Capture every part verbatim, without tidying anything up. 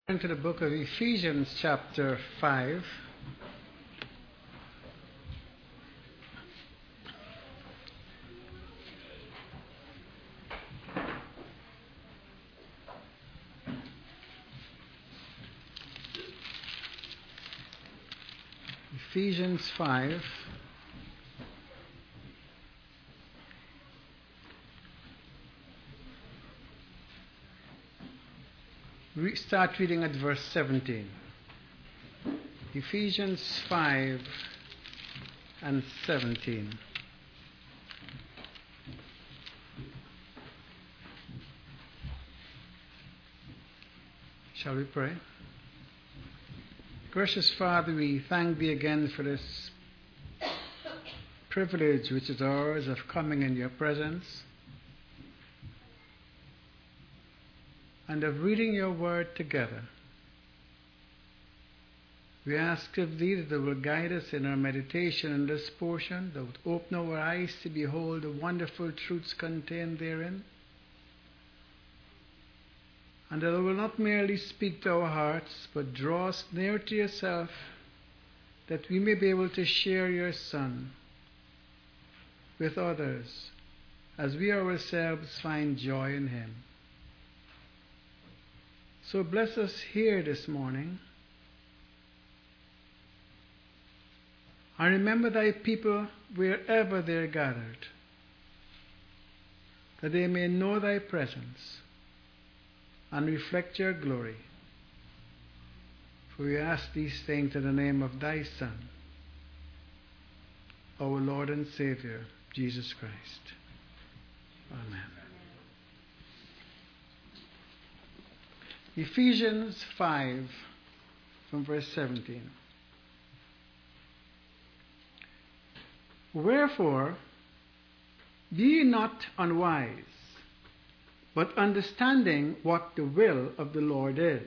Into the book of Ephesians, chapter five. Ephesians five. We start reading at verse seventeen. Ephesians five and seventeen. Shall we pray? Gracious Father, we thank Thee again for this privilege which is ours of coming in Your presence and of reading Your word together. We ask of Thee that Thou will guide us in our meditation in this portion, that would open our eyes to behold the wonderful truths contained therein, and that Thou will not merely speak to our hearts, but draw us near to Yourself, that we may be able to share Your Son with others, as we ourselves find joy in Him. So bless us here this morning. And remember Thy people wherever they are gathered, that they may know Thy presence and reflect Your glory. For we ask these things in the name of Thy Son, our Lord and Savior, Jesus Christ. Amen. Ephesians five, from verse seventeen. Wherefore, be ye not unwise, but understanding what the will of the Lord is.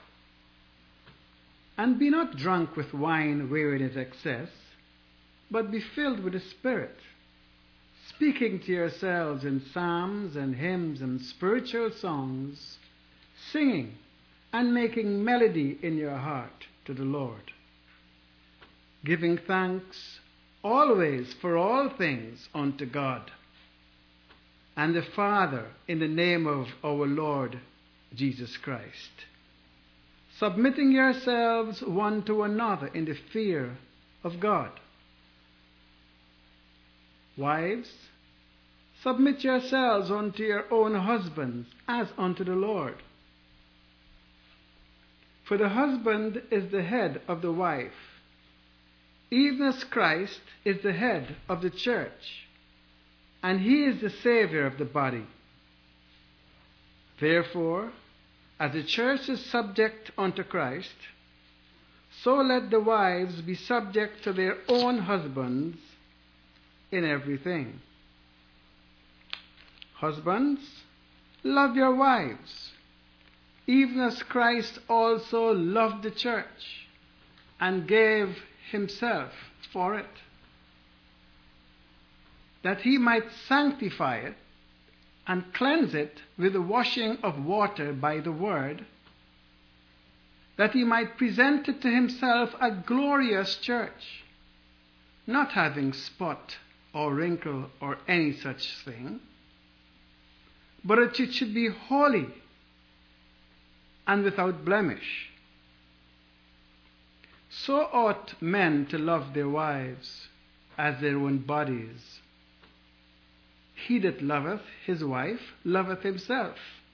And be not drunk with wine wherein is excess, but be filled with the Spirit, speaking to yourselves in psalms and hymns and spiritual songs, singing and making melody in your heart to the Lord, giving thanks always for all things unto God and the Father in the name of our Lord Jesus Christ, submitting yourselves one to another in the fear of God. Wives, submit yourselves unto your own husbands as unto the Lord. For the husband is the head of the wife, even as Christ is the head of the church, and He is the Savior of the body. Therefore, as the church is subject unto Christ, so let the wives be subject to their own husbands in everything. Husbands, love your wives, even as Christ also loved the church and gave Himself for it, that He might sanctify it and cleanse it with the washing of water by the word, that He might present it to Himself a glorious church, not having spot or wrinkle or any such thing, but that it should be holy and without blemish. So ought men to love their wives as their own bodies. He that loveth his wife loveth himself.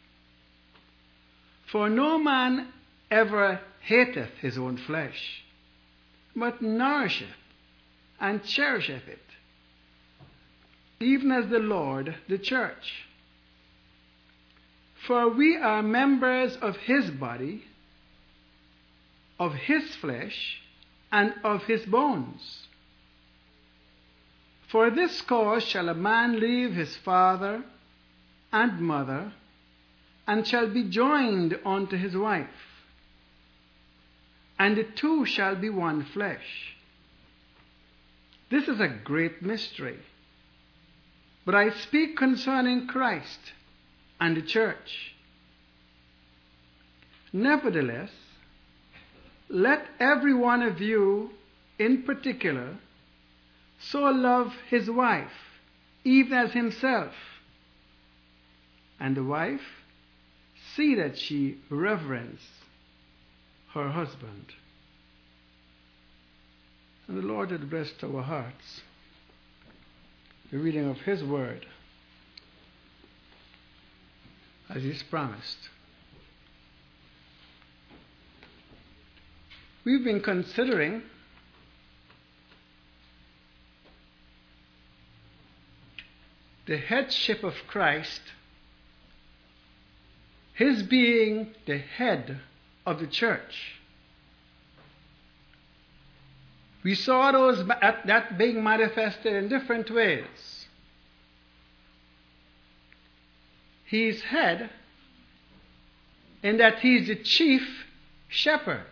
For no man ever hateth his own flesh, but nourisheth and cherisheth it, even as the Lord the church. For we are members of His body, of His flesh, and of His bones. For this cause shall a man leave his father and mother, and shall be joined unto his wife, and the two shall be one flesh. This is a great mystery, but I speak concerning Christ and the church. Nevertheless, let every one of you in particular so love his wife, even as himself, and the wife see that she reverence her husband. And the Lord had blessed our hearts. The reading of his word, as he's promised. We've been considering the headship of Christ, his being the head of the church. We saw those, that being manifested in different ways. He's head in that he's the chief shepherd.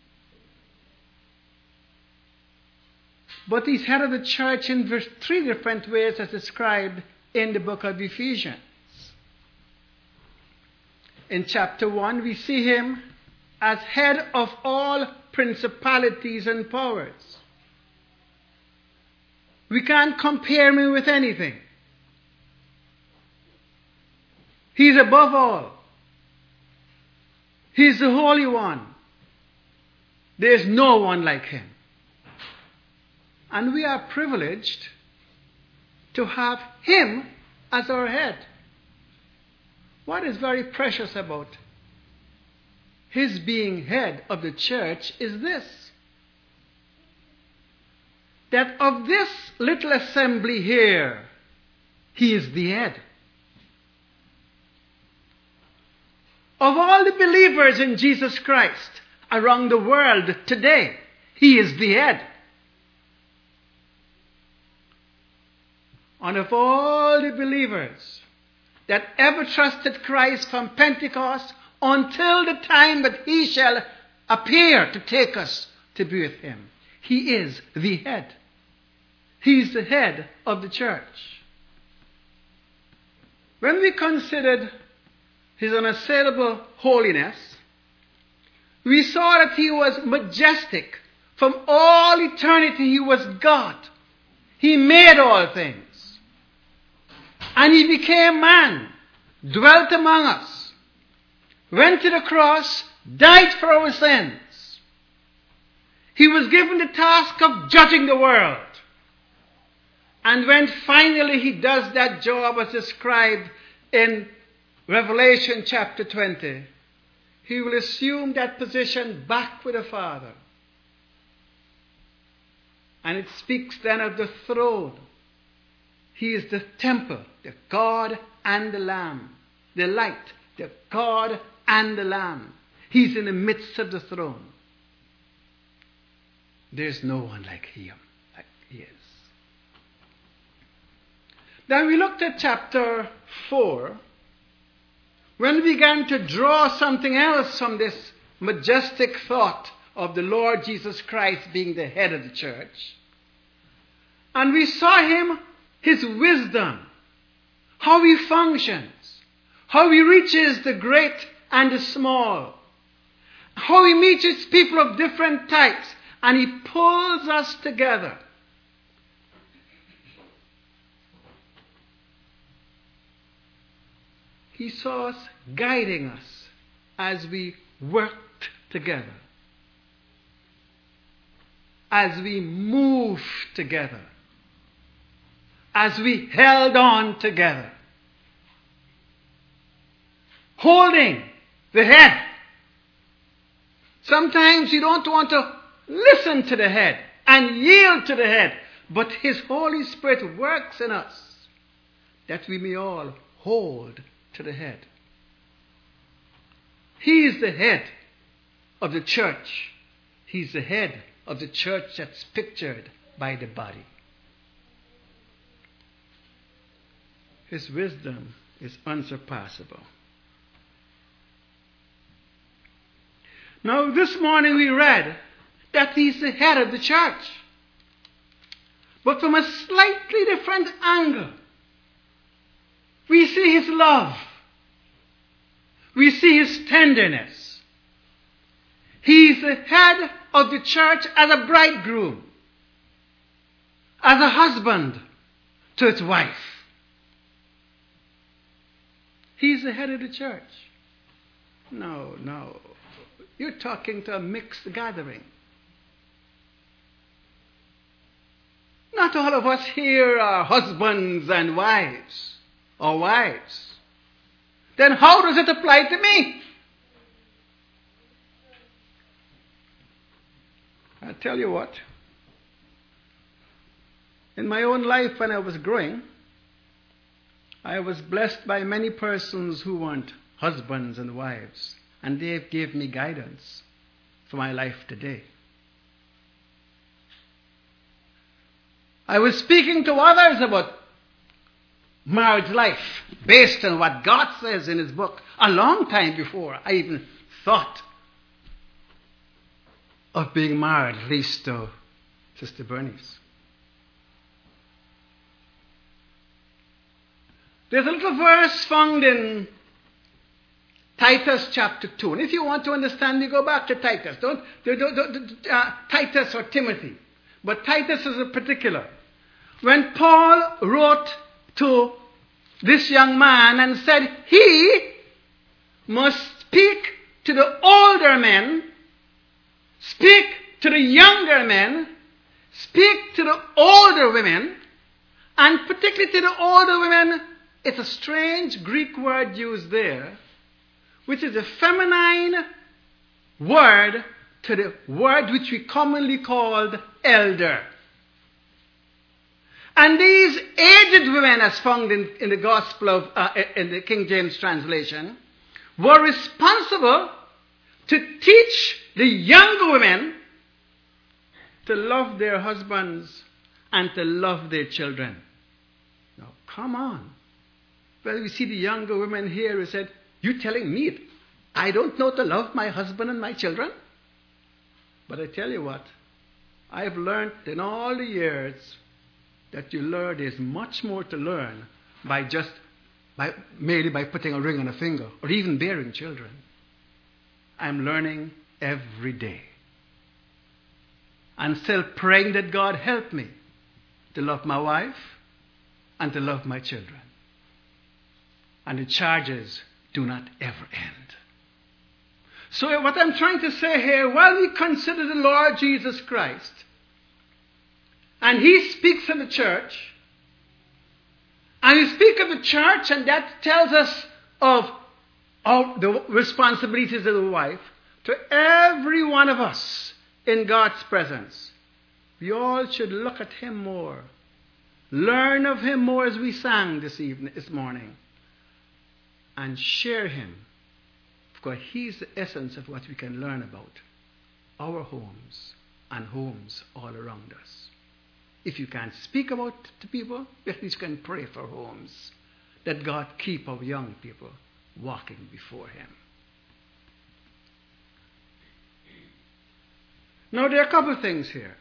But he's head of the church in three different ways as described in the book of Ephesians. In chapter one, we see him as head of all principalities and powers. We can't compare him with anything. He's above all. He's the Holy One. There's no one like him. And we are privileged to have him as our head. What is very precious about his being head of the church is this: that of this little assembly here, he is the head. Of all the believers in Jesus Christ around the world today, he is the head. And of all the believers that ever trusted Christ from Pentecost until the time that he shall appear to take us to be with him, he is the head. He's the head of the church. When we considered his unassailable holiness, we saw that he was majestic. From all eternity he was God. He made all things. And he became man, dwelt among us, went to the cross, died for our sins. He was given the task of judging the world. And when finally he does that job as described in Revelation chapter twenty, he will assume that position back with the Father. And it speaks then of the throne. He is the temple, the God and the Lamb. The light, the God and the Lamb. He's in the midst of the throne. There's no one like him, like he is. Then we looked at chapter four, when we began to draw something else from this majestic thought of the Lord Jesus Christ being the head of the church. And we saw him, his wisdom, how he functions, how he reaches the great and the small, how he meets people of different types, and he pulls us together. He saw us guiding us as we worked together, as we moved together, as we held on together, holding the head. Sometimes you don't want to listen to the head and yield to the head, but his Holy Spirit works in us that we may all hold to the head. He is the head of the church. He's the head of the church that's pictured by the body. His wisdom is unsurpassable. Now, this morning we read that he's the head of the church, but from a slightly different angle. We see his love. We see his tenderness. He's the head of the church as a bridegroom, as a husband to its wife. He's the head of the church. No, no. You're talking to a mixed gathering. Not all of us here are husbands and wives, or wives. Then how does it apply to me? I'll tell you what. In my own life when I was growing, I was blessed by many persons who weren't husbands and wives, and they gave me guidance for my life today. I was speaking to others about marriage life based on what God says in His book a long time before I even thought of being married, at least to Sister Bernice. There's a little verse found in Titus chapter two. And if you want to understand, you go back to Titus. Don't, don't, don't, don't uh, Titus or Timothy. But Titus is a particular. When Paul wrote to this young man and said he must speak to the older men, speak to the younger men, speak to the older women, and particularly to the older women, it's a strange Greek word used there, which is a feminine word to the word which we commonly called elder. And these aged women, as found in, in the Gospel of, uh, in the King James translation, were responsible to teach the younger women to love their husbands and to love their children. Now, come on. Well, we see the younger women here who said, you telling me I don't know to love my husband and my children? But I tell you what, I've learned in all the years that you learn there's much more to learn by just, by merely by putting a ring on a finger or even bearing children. I'm learning every day. I'm still praying that God help me to love my wife and to love my children. And the charges do not ever end. So what I'm trying to say here, while we consider the Lord Jesus Christ, and He speaks of the church, and we speak of the church, and that tells us of, of the responsibilities of the wife, to every one of us in God's presence, we all should look at Him more, learn of Him more as we sang this evening, this morning, and share Him, because He's the essence of what we can learn about our homes and homes all around us. If you can't speak about it to people, at least you can pray for homes, that God keep our young people walking before Him. Now, there are a couple of things here.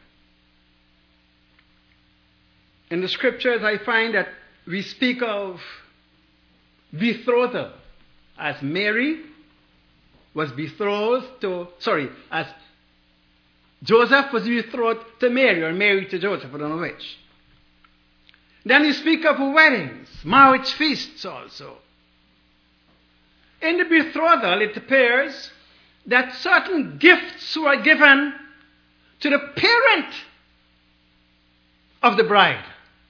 In the scriptures, I find that we speak of betrothal, as Mary was betrothed to, sorry, as Joseph was betrothed to Mary, or Mary to Joseph, I don't know which. Then we speak of weddings, marriage feasts also. In the betrothal, it appears that certain gifts were given to the parent of the bride.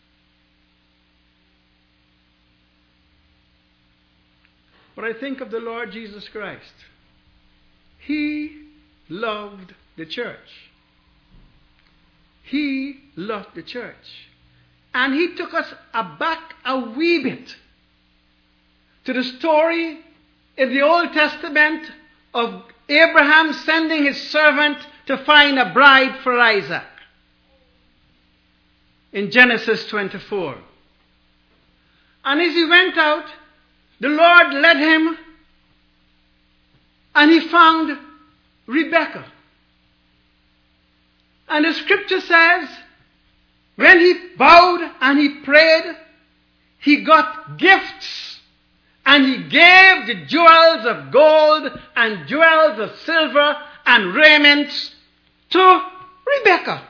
But I think of the Lord Jesus Christ. He loved the church. He loved the church. And He took us back a wee bit to the story in the Old Testament of Abraham sending his servant to find a bride for Isaac. In Genesis twenty-four. And as he went out, the Lord led him, and he found Rebekah. And the scripture says, when he bowed and he prayed, he got gifts, and he gave the jewels of gold and jewels of silver and raiment to Rebekah,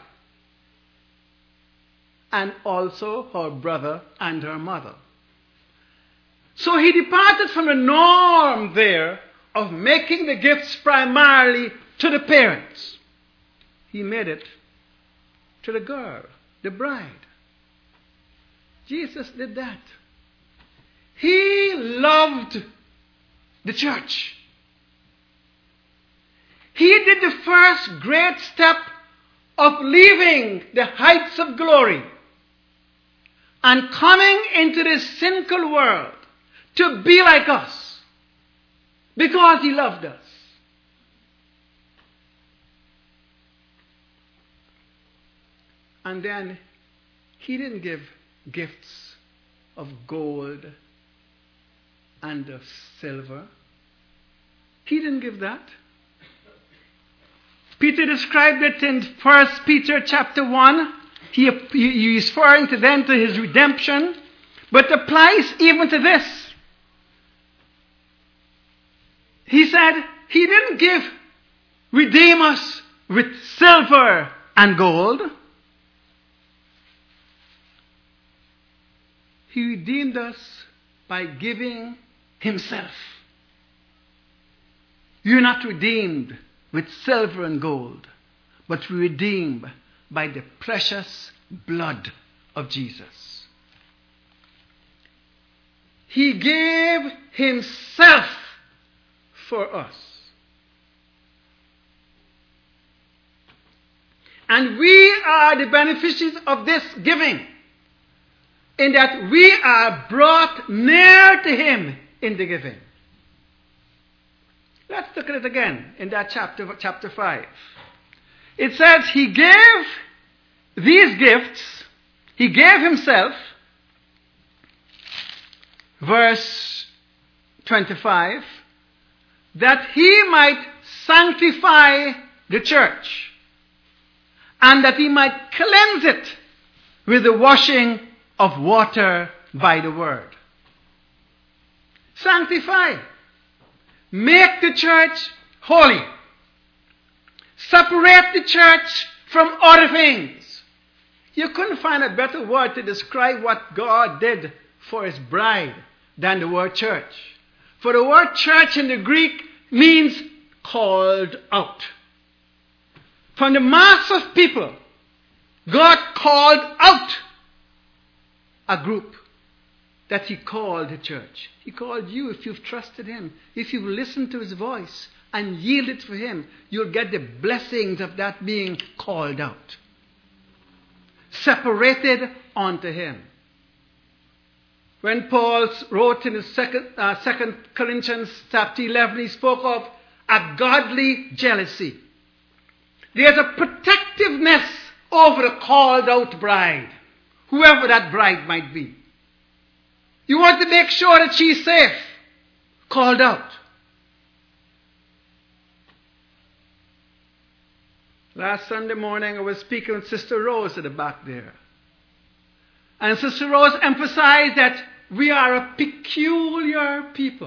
and also her brother and her mother. So he departed from the norm there of making the gifts primarily to the parents. He made it to the girl, the bride. Jesus did that. He loved the church. He did the first great step of leaving the heights of glory and coming into this sinful world to be like us because he loved us. And then he didn't give gifts of gold and of silver. He didn't give that. Peter described it in First Peter chapter one. He, he is referring to then to his redemption, but applies even to this. He said he didn't give redeem us with silver and gold. He redeemed us by giving himself. You're not redeemed with silver and gold, but we're redeemed by the precious blood of Jesus. He gave himself for us. And we are the beneficiaries of this giving, in that we are brought near to him in the giving. Let's look at it again in that chapter, chapter five. It says he gave these gifts, he gave himself, verse twenty-five, that he might sanctify the church, and that he might cleanse it with the washing of water by the word. Sanctify. Make the church holy. Separate the church from other things. You couldn't find a better word to describe what God did for his bride than the word church. For the word church in the Greek means called out. From the mass of people, God called out a group that he called the church. He called you if you've trusted him. If you've listened to his voice and yielded for him, you'll get the blessings of that being called out. Separated unto him. When Paul wrote in his second, uh, second Corinthians chapter eleven, he spoke of a godly jealousy. There's a protectiveness over the called out bride, whoever that bride might be. You want to make sure that she's safe, called out. Last Sunday morning I was speaking with Sister Rose at the back there. And Sister Rose emphasized that we are a peculiar people.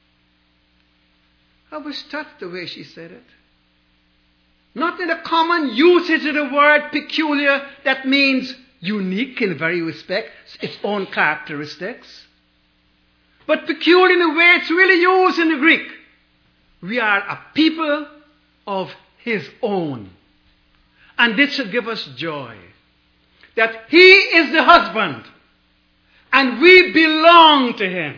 I was touched the way she said it. Not in the common usage of the word peculiar that means unique in very respect, its own characteristics. But peculiar in the way it's really used in the Greek. We are a people of his own. And this should give us joy. That he is the husband. And we belong to him.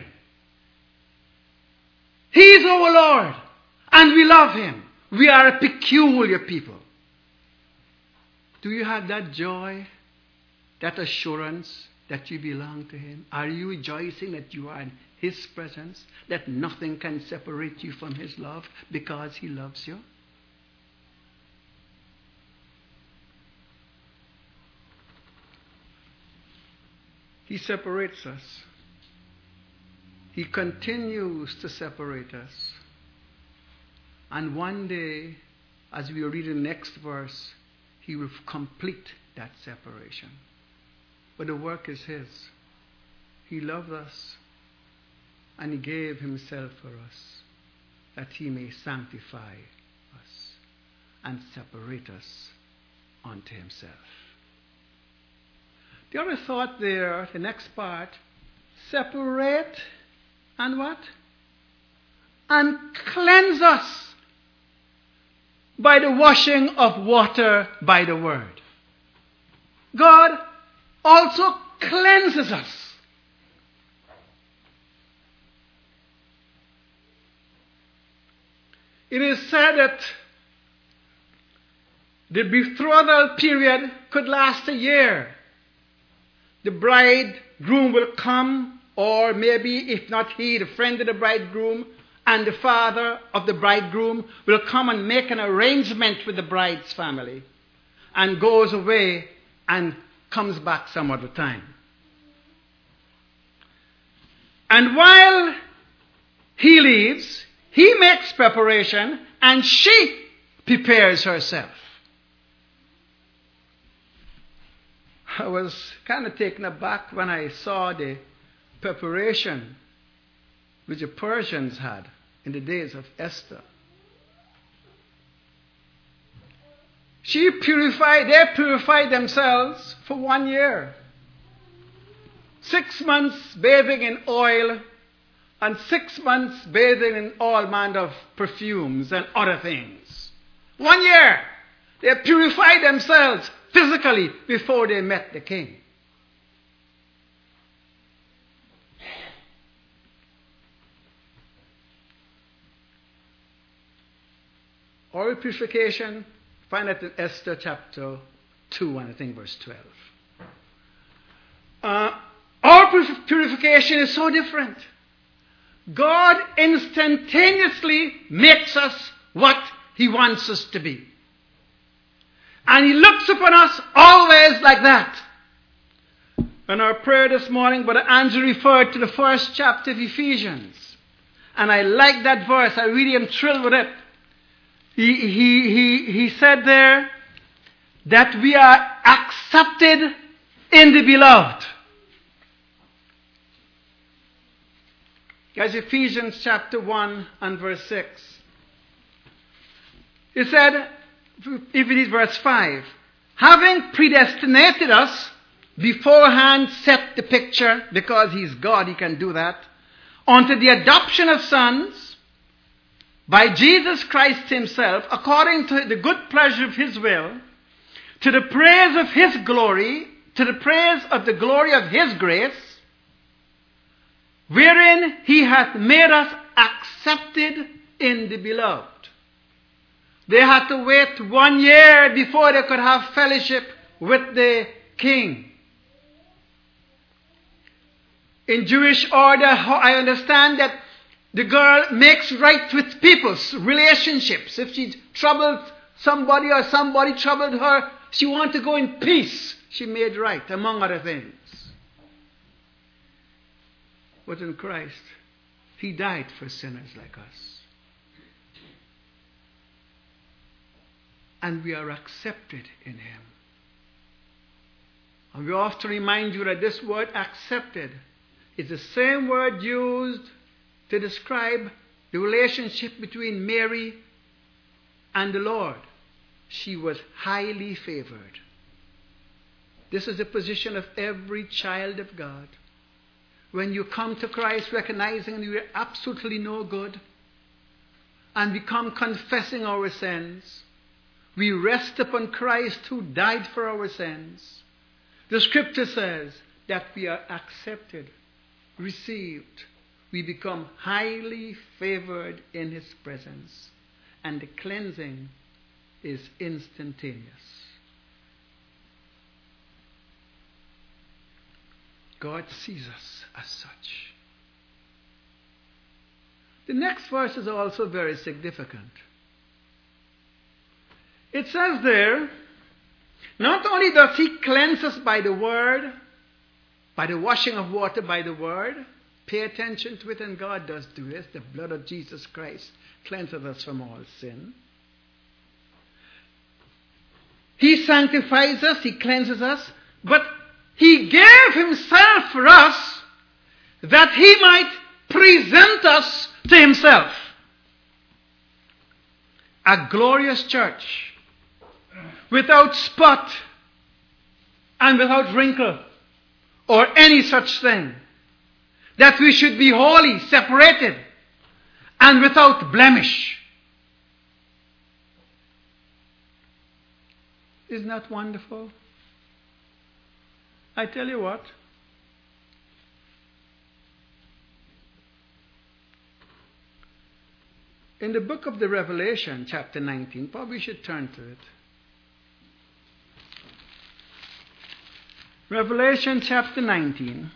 He is our Lord. And we love him. We are a peculiar people. Do you have that joy? That assurance that you belong to him? Are you rejoicing that you are in his presence? That nothing can separate you from his love because he loves you? He separates us. He continues to separate us. And one day, as we read the next verse, he will complete that separation. But the work is his. He loved us, and he gave himself for us, that he may sanctify us. and separate us unto himself. The other thought there, the next part, separate and what? And cleanse us by the washing of water by the word. God also cleanses us. It is said that the betrothal period could last a year. The bridegroom will come, or maybe if not he, the friend of the bridegroom and the father of the bridegroom will come and make an arrangement with the bride's family and goes away and comes back some other time. And while he leaves, he makes preparation and she prepares herself. I was kind of taken aback when I saw the preparation which the Persians had in the days of Esther. She purified, they purified themselves for one year. Six months bathing in oil and six months bathing in all manner of perfumes and other things. One year. They purified themselves physically before they met the king. Oral purification, find that in Esther chapter two and I think verse twelve. Uh, our purification is so different. God instantaneously makes us what he wants us to be. And he looks upon us always like that. In our prayer this morning, Brother Andrew referred to the first chapter of Ephesians. And I like that verse. I really am thrilled with it. He, he, he, he said there that we are accepted in the beloved. Guys, Ephesians chapter one and verse six. It said, if it is verse five, having predestinated us beforehand, set the picture, because he's God, he can do that, unto the adoption of sons by Jesus Christ himself, according to the good pleasure of his will, to the praise of his glory, to the praise of the glory of his grace, wherein he hath made us accepted in the beloved. They had to wait one year before they could have fellowship with the king. In Jewish order, I understand that the girl makes right with people's relationships. If she troubled somebody or somebody troubled her, she wanted to go in peace. She made right, among other things. But in Christ, he died for sinners like us. And we are accepted in him. And we often remind you that this word accepted is the same word used to describe the relationship between Mary and the Lord. She was highly favored. This is the position of every child of God. When you come to Christ recognizing you are absolutely no good and we come confessing our sins, we rest upon Christ who died for our sins. The scripture says that we are accepted, received. We become highly favored in his presence. And the cleansing is instantaneous. God sees us as such. The next verse is also very significant. It says there, not only does he cleanse us by the word, by the washing of water by the word, pay attention to it, and God does do this. The blood of Jesus Christ cleanses us from all sin. He sanctifies us, he cleanses us, but he gave himself for us that he might present us to himself. A glorious church without spot and without wrinkle or any such thing, that we should be holy, separated, and without blemish. Isn't that wonderful? I tell you what, in the book of the Revelation, chapter nineteen, probably should turn to it. Revelation chapter nineteen.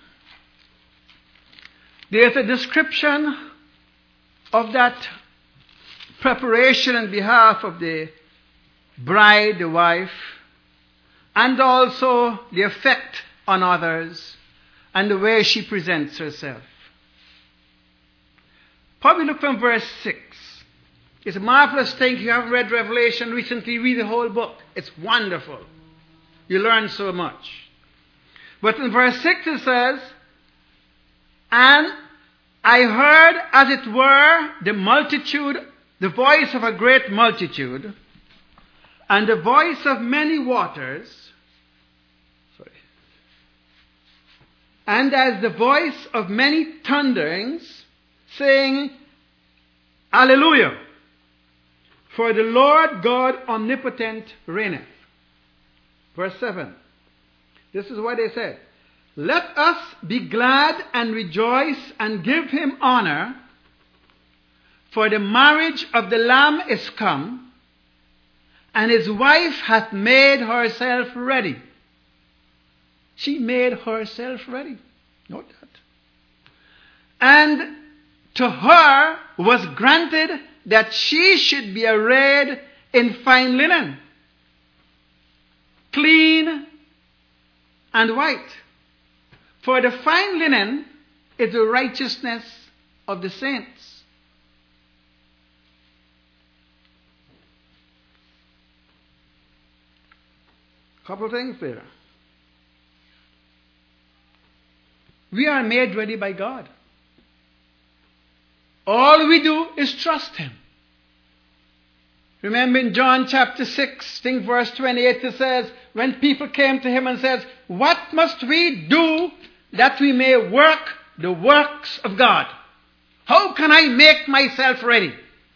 There's a description of that preparation on behalf of the bride, the wife, and also the effect on others and the way she presents herself. Probably look from verse six. It's a marvelous thing. If you haven't read Revelation recently, read the whole book. It's wonderful. You learn so much. But in verse six it says, and I heard, as it were, the multitude, the voice of a great multitude, and the voice of many waters, sorry, and as the voice of many thunderings, saying, Alleluia! For the Lord God omnipotent reigneth. Verse seven. This is what they said. Let us be glad and rejoice and give him honor, for the marriage of the Lamb is come, and his wife hath made herself ready. She made herself ready. Note that. And to her was granted that she should be arrayed in fine linen, clean and white. For the fine linen is the righteousness of the saints. Couple of things there. We are made ready by God. All we do is trust him. Remember in John chapter six, I think verse twenty-eight, it says, when people came to him and says, what must we do that we may work the works of God? How can I make myself ready?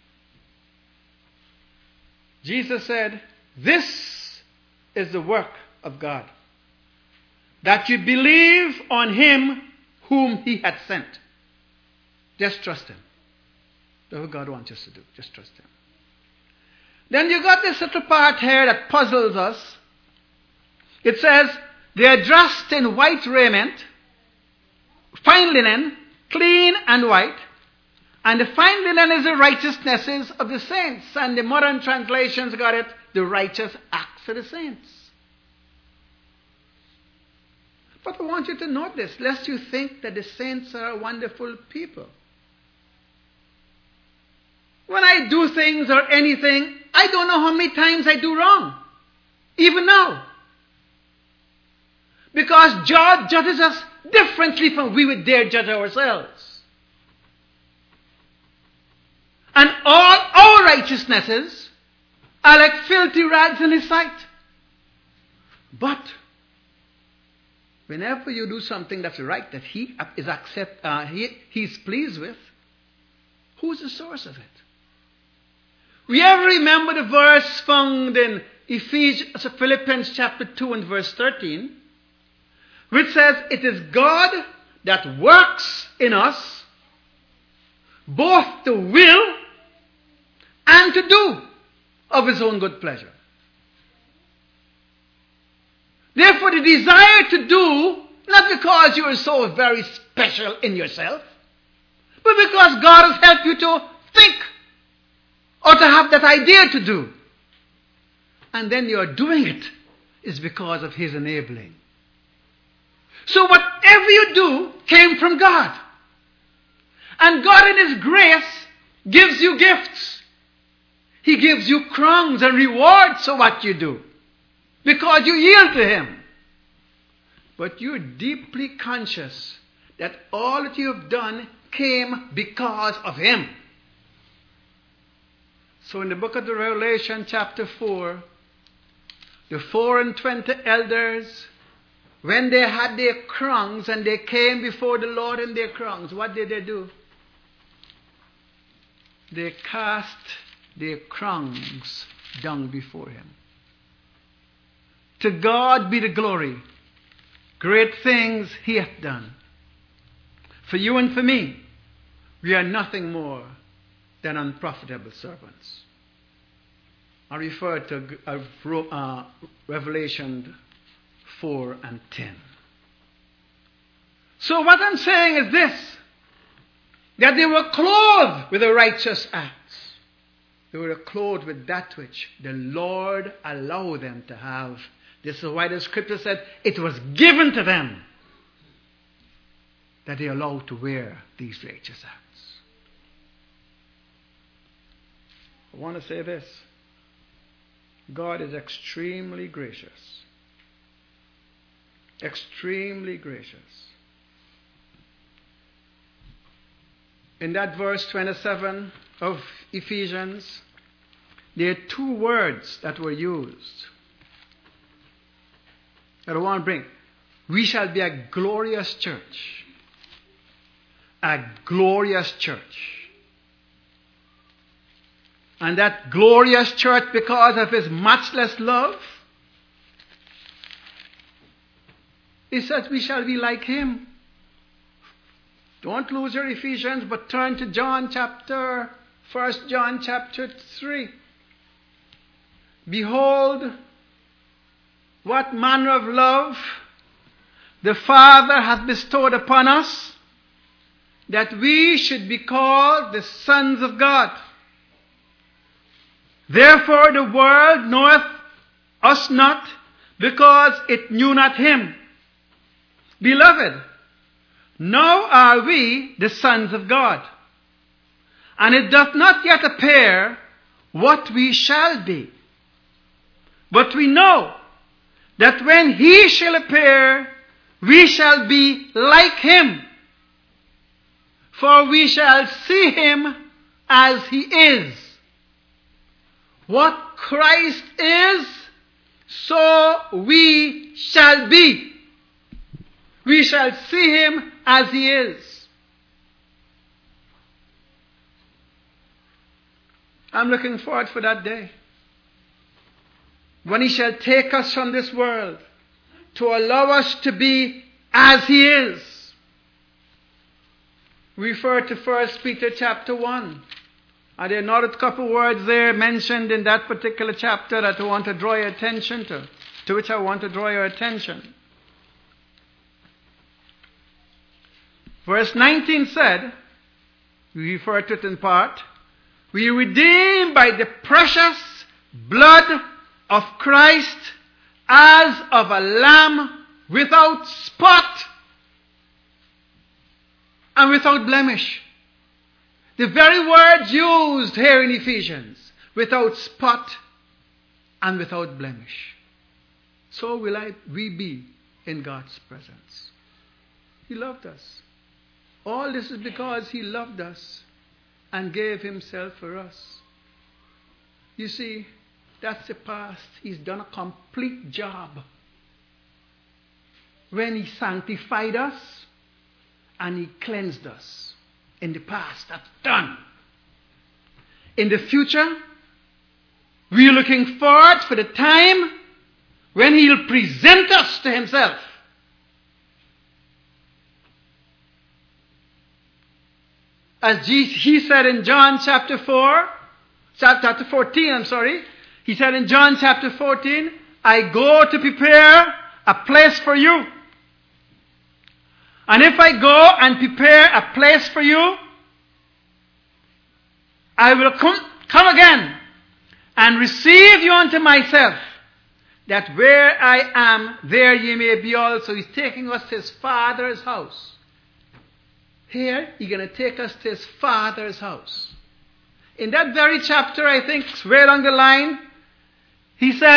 Jesus said, this is the work of God, that you believe on him whom he hath sent. Just trust him. That's what God wants us to do. Just trust him. Then you got this little part here that puzzles us. It says, they are dressed in white raiment, fine linen, clean and white. And the fine linen is the righteousnesses of the saints. And the modern translations got it, the righteous acts of the saints. But I want you to note this, lest you think that the saints are wonderful people. When I do things or anything, I don't know how many times I do wrong. Even now. Because God judges us differently from we would dare judge ourselves. And all our righteousnesses are like filthy rags in his sight. But whenever you do something that's right, that he is accept, uh, he, he's pleased with, who's the source of it? We ever remember the verse found in Ephesians, Philippians chapter two and verse thirteen, which says, it is God that works in us both to will and to do of his own good pleasure. Therefore, the desire to do, not because you are so very special in yourself, but because God has helped you to think or to have that idea to do. And then you are doing it is because of his enabling. So whatever you do came from God. And God in his grace gives you gifts. He gives you crowns and rewards for what you do, because you yield to him. But you're deeply conscious that all that you have done came because of him. So in the book of the Revelation chapter four, the four and twenty elders, when they had their crowns and they came before the Lord in their crowns, what did they do? They cast their crowns down before him. To God be the glory. Great things he hath done. For you and for me, we are nothing more than unprofitable servants. I refer to uh, Revelation four and ten. So what I'm saying is this, that they were clothed with the righteous acts. They were clothed with that which the Lord allowed them to have. This is why the scripture said it was given to them that they are allowed to wear these righteous acts. I want to say this. God is extremely gracious. Extremely gracious. In that verse twenty-seven of Ephesians, there are two words that were used that I want to bring. We shall be a glorious church. A glorious church. And that glorious church, because of his matchless love, he says we shall be like him. Don't lose your Ephesians, but turn to John chapter, First John chapter three. Behold, what manner of love the Father hath bestowed upon us, that we should be called the sons of God. Therefore the world knoweth us not, because it knew not him. Beloved, now are we the sons of God, and it doth not yet appear what we shall be. But we know that when he shall appear, we shall be like him, for we shall see him as he is. What Christ is, so we shall be. We shall see him as he is. I'm looking forward for that day, when he shall take us from this world to allow us to be as he is. Refer to First Peter chapter one. And there are not a couple words there mentioned in that particular chapter that I want to draw your attention to, to which I want to draw your attention. Verse nineteen said, we refer to it in part, we are redeemed by the precious blood of Christ as of a lamb without spot and without blemish. The very words used here in Ephesians, without spot and without blemish. So will I, we be in God's presence. He loved us. All this is because he loved us and gave himself for us. You see, that's the past. He's done a complete job. When he sanctified us and he cleansed us. In the past, that's done. In the future, we're looking forward for the time when he'll present us to himself. As he said in John chapter four, chapter fourteen, I'm sorry. He said in John chapter fourteen, I go to prepare a place for you. And if I go and prepare a place for you, I will come, come again and receive you unto myself, that where I am, there ye may be also. He's taking us to his Father's house. Here, he's going to take us to his Father's house. In that very chapter, I think, way along the line, he said,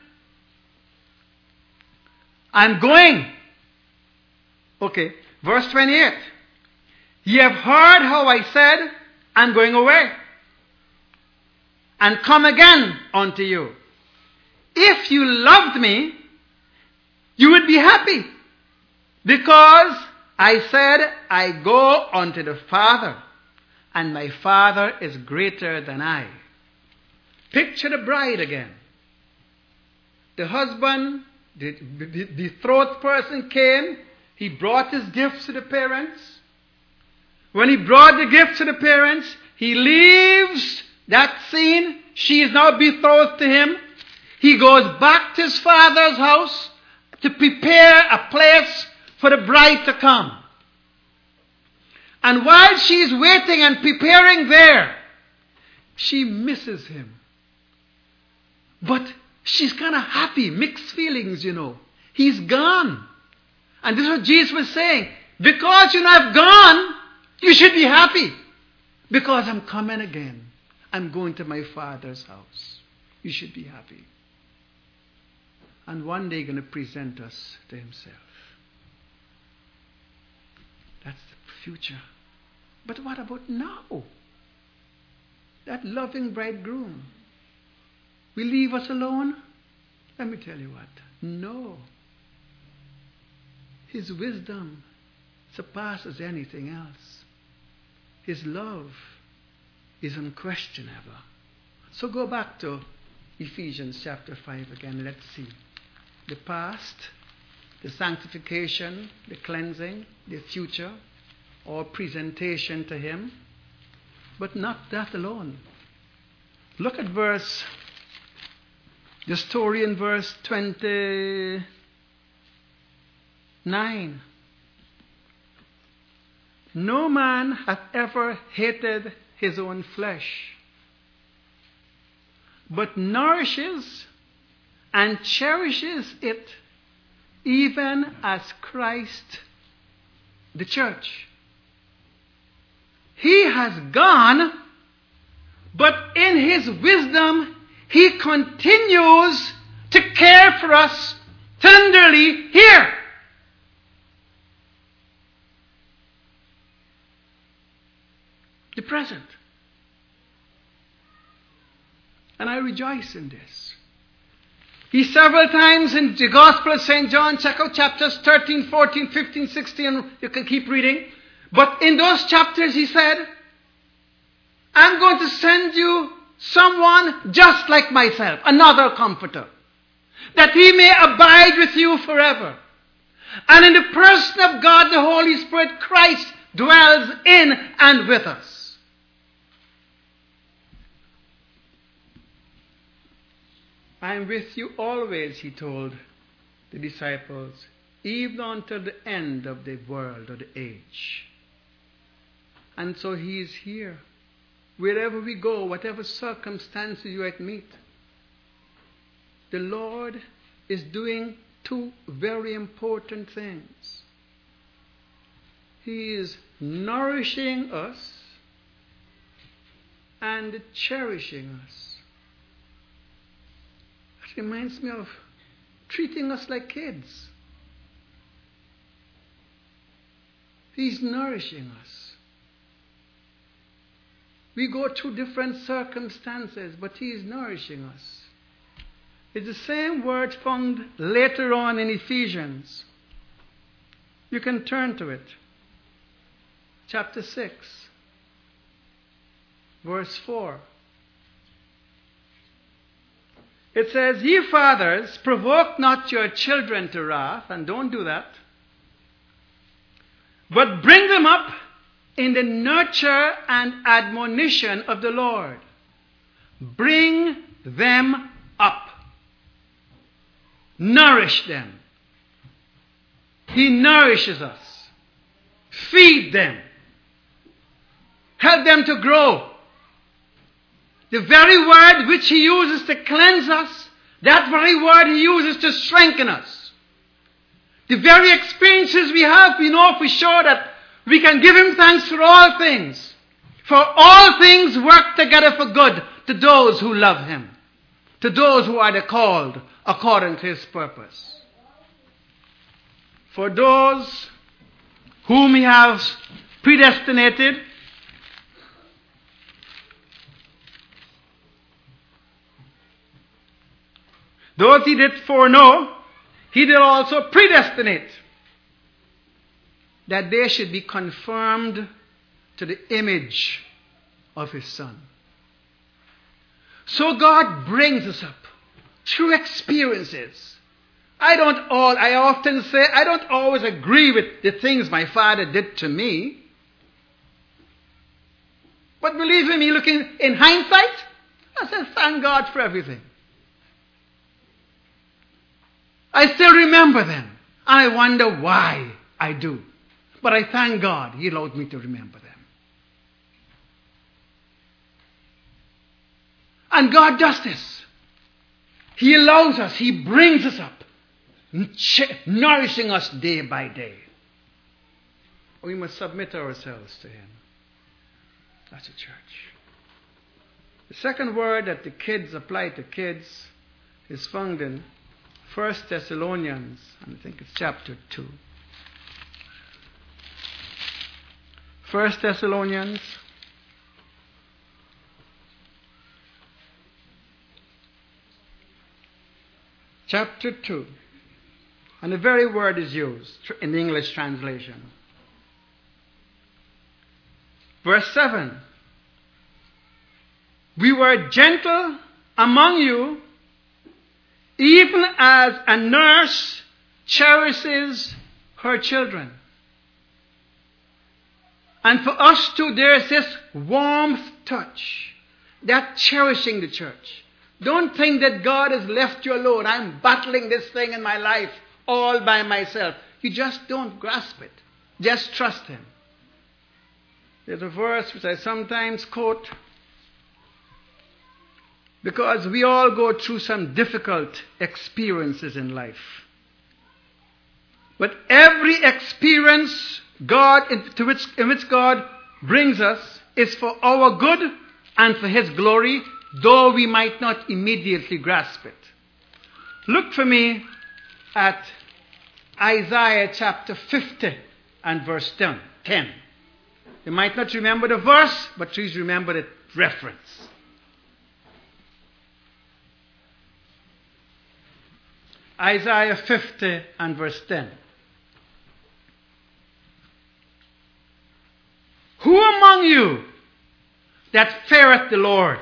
I'm going. Okay, verse twenty-eight. Ye have heard how I said, I'm going away, and come again unto you. if you loved me, you would be happy. Because I said, I go unto the Father, and my Father is greater than I. Picture the bride again. The husband, the, the, the betrothed person came. He brought his gifts to the parents. When he brought the gifts to the parents, he leaves that scene. She is now betrothed to him. He goes back to his father's house to prepare a place for the bride to come. And while she is waiting and preparing there, she misses him. But she's kind of happy, mixed feelings, you know. He's gone. And this is what Jesus was saying. Because you have gone, you should be happy. Because I'm coming again. I'm going to my Father's house. You should be happy. And one day he's going to present us to himself. That's the future. But what about now? That loving bridegroom will leave us alone? Let me tell you what. No. His wisdom surpasses anything else. His love is unquestionable. So go back to Ephesians chapter five again. Let's see. The past, the sanctification, the cleansing, the future, or presentation to him. But not that alone. Look at verse, the story in verse twenty-nine. No man hath ever hated his own flesh, but nourishes and cherishes it, even as Christ the church. He has gone, but in his wisdom, he continues to care for us tenderly here. The present. And I rejoice in this. He several times in the Gospel of Saint John, check out chapters thirteen, fourteen, fifteen, sixteen, you can keep reading. But in those chapters he said, I'm going to send you someone just like myself, another comforter, that he may abide with you forever. And in the person of God, the Holy Spirit, Christ dwells in and with us. I am with you always, he told the disciples, even until the end of the world or the age. And so he is here. Wherever we go, whatever circumstances you might meet, the Lord is doing two very important things. He is nourishing us and cherishing us. It reminds me of treating us like kids. He's nourishing us. We go through different circumstances, but he is nourishing us. It's the same word found later on in Ephesians. You can turn to it. Chapter six, verse four. It says, Ye fathers, provoke not your children to wrath, and don't do that, but bring them up in the nurture and admonition of the Lord. Bring them up. Nourish them. He nourishes us. Feed them. Help them to grow. The very word which he uses to cleanse us, that very word he uses to strengthen us. The very experiences we have, we know for sure that we can give him thanks for all things. For all things work together for good to those who love him, to those who are the called according to his purpose. For those whom he has predestinated, Those he did foreknow, he did also predestinate, that they should be conformed to the image of his Son. So God brings us up through experiences. I don't all, I often say, I don't always agree with the things my father did to me. But believe me, looking in hindsight, I say, thank God for everything. I still remember them. I wonder why I do. But I thank God he allowed me to remember them. And God does this. He allows us, he brings us up, nourishing us day by day. We must submit ourselves to him. That's a church. The second word that the kids apply to kids is found in First Thessalonians, and I think it's chapter two. First Thessalonians chapter two. And the very word is used in the English translation. Verse seven. We were gentle among you, even as a nurse cherishes her children. And for us too, there is this warmth touch, that cherishing the church. Don't think that God has left you alone. I'm battling this thing in my life all by myself. You just don't grasp it. Just trust him. There's a verse which I sometimes quote, because we all go through some difficult experiences in life. But every experience God in, to which, in which God brings us is for our good and for his glory, though we might not immediately grasp it. Look for me at Isaiah chapter fifty and verse ten. You might not remember the verse, but please remember the reference. Isaiah fifty and verse ten. Who among you that feareth the Lord,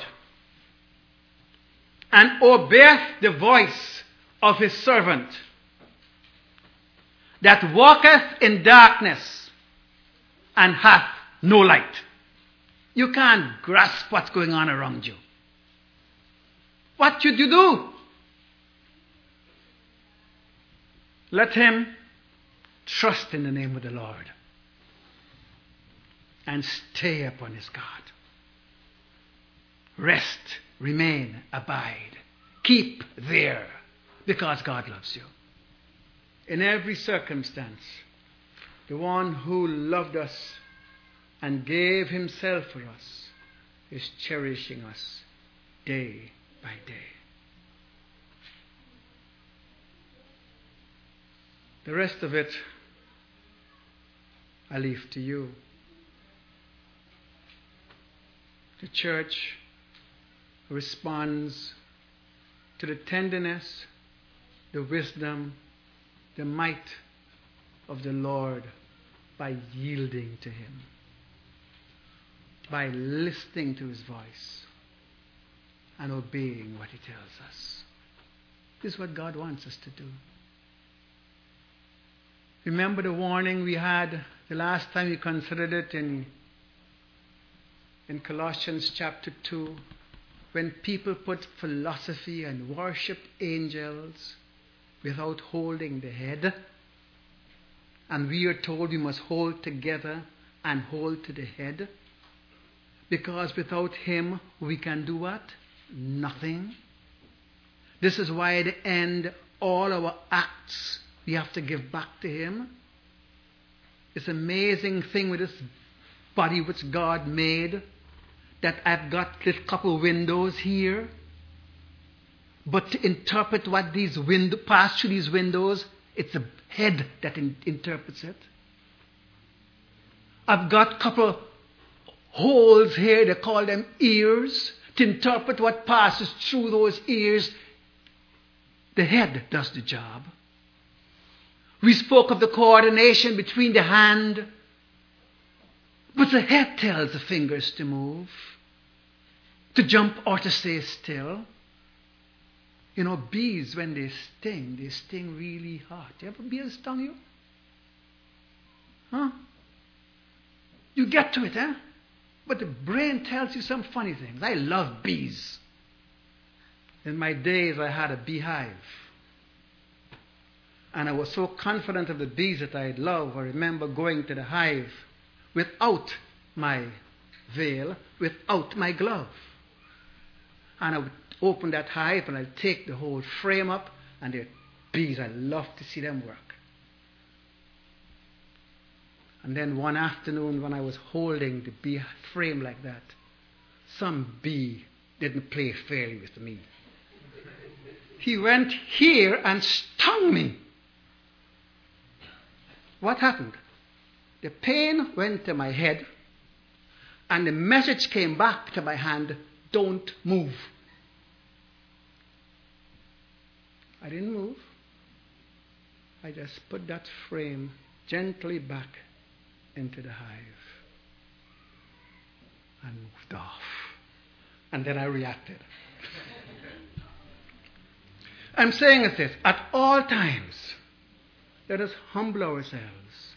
and obeyeth the voice of his servant, that walketh in darkness and hath no light? You can't grasp what's going on around you. What should you do? Let him trust in the name of the Lord and stay upon his God. Rest, remain, abide. Keep there, because God loves you. In every circumstance, the one who loved us and gave himself for us is cherishing us day by day. The rest of it, I leave to you. The church responds to the tenderness, the wisdom, the might of the Lord by yielding to him, by listening to his voice and obeying what he tells us. This is what God wants us to do. Remember the warning we had the last time we considered it in, in Colossians chapter two, when people put philosophy and worshipped angels without holding the head. And we are told we must hold together and hold to the head. Because without him, we can do what? Nothing. This is why at the end, all our acts, we have to give back to him. It's an amazing thing with this body which God made, that I've got a couple windows here. But to interpret what these windows, pass through these windows, it's the head that in, interprets it. I've got a couple holes here, they call them ears. To interpret what passes through those ears, the head does the job. We spoke of the coordination between the hand, but the head tells the fingers to move, to jump or to stay still. You know, bees, when they sting, they sting really hard. You ever bees stung you? Huh? You get to it, eh? But the brain tells you some funny things. I love bees. In my days, I had a beehive. And I was so confident of the bees that I love. I remember going to the hive without my veil, without my glove. And I would open that hive and I'd take the whole frame up, and the bees, I love to see them work. And then one afternoon when I was holding the bee frame like that, some bee didn't play fairly with me. He went here and stung me. What happened? The pain went to my head, and the message came back to my hand, don't move. I didn't move. I just put that frame gently back into the hive and moved off. And then I reacted. I'm saying is this, at all times, let us humble ourselves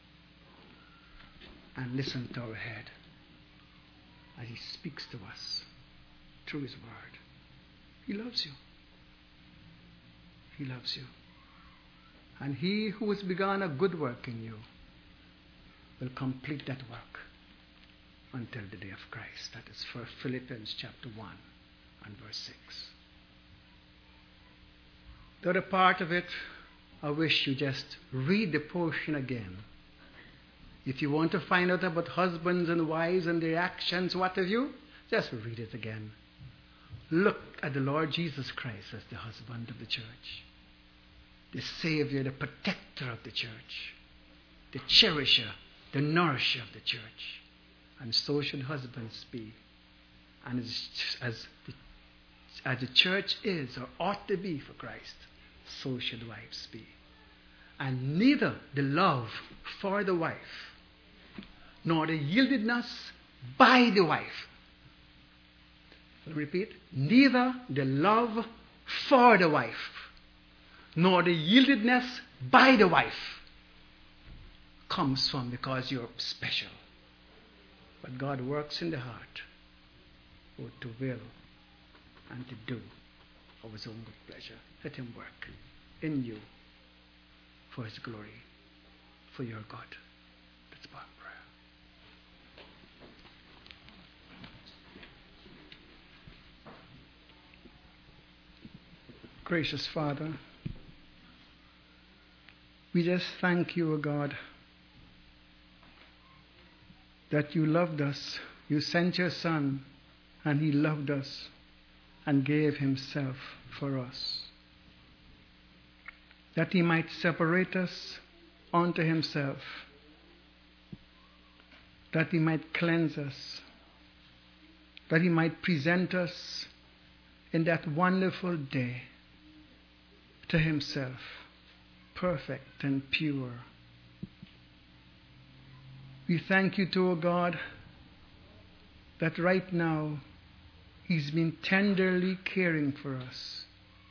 and listen to our head as he speaks to us through his word. He loves you. He loves you. And he who has begun a good work in you will complete that work until the day of Christ. That is for Philippians chapter one and verse six. The other part of it, I wish you just read the portion again. If you want to find out about husbands and wives and their actions, what have you, just read it again. Look at the Lord Jesus Christ as the husband of the church, the Savior, the protector of the church, the cherisher, the nourisher of the church. And so should husbands be. And as, as, the, as the church is or ought to be for Christ, so should wives be. And neither the love for the wife, nor the yieldedness by the wife. Let me repeat. Neither the love for the wife, nor the yieldedness by the wife comes from because you're special. But God works in the heart, both to will and to do of his own good pleasure. Let him work in you for his glory, for your good. Let's bow in prayer. Gracious Father, we just thank you, O God, that you loved us. You sent your Son, and he loved us and gave himself for us, that he might separate us unto himself, that he might cleanse us, that he might present us in that wonderful day to himself, perfect and pure. We thank you too, O God, that right now he's been tenderly caring for us.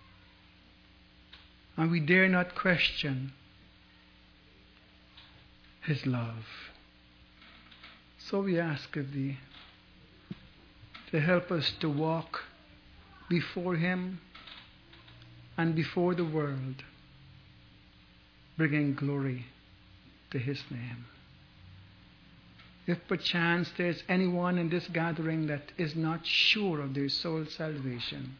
And we dare not question his love. So we ask of thee to help us to walk before him and before the world, bringing glory to his name. If perchance there's anyone in this gathering that is not sure of their soul salvation,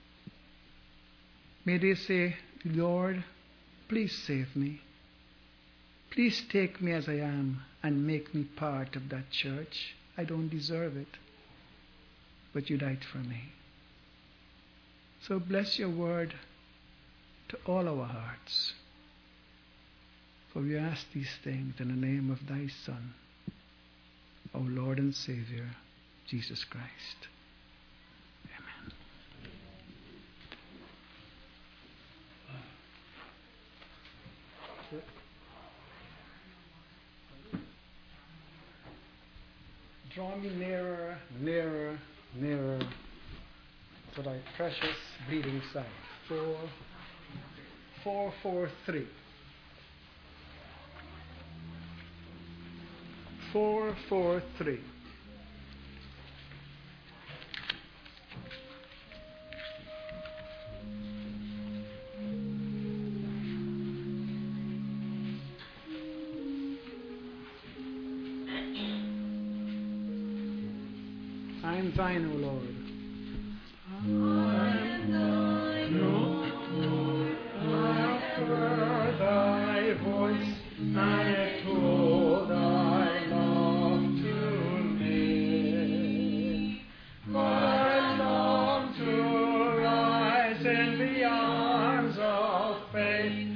may they say, Lord, please save me. Please take me as I am and make me part of that church. I don't deserve it, but you died for me. So bless your word to all our hearts. For we ask these things in the name of thy Son, our Lord and Savior, Jesus Christ. Amen. it. Draw me nearer, nearer, nearer to thy precious bleeding side. Four, four, four, three. Four, four, three. I am thine, O Lord. I am thine, O Lord. I have heard thy voice, and it told thy love to me. I long to rise in the arms of faith